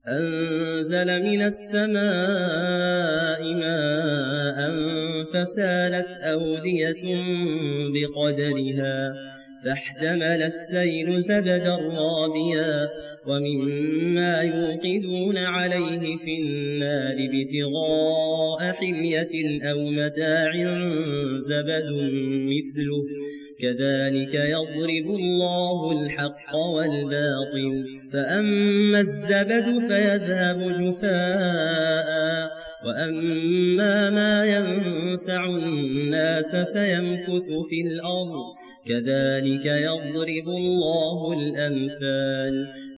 أنزل من السماء ماء فسالت أودية بقدرها فاحتمل السيل زبدا رابيا ومما يوقدون عليه في النار ابتغاء حمية أو متاع زبد مثله كذلك يضرب الله الحق والباطل فأما الزبد فيذهب جفاء وأما ما ينفع الناس فيمكث في الأرض كذلك يضرب الله الأمثال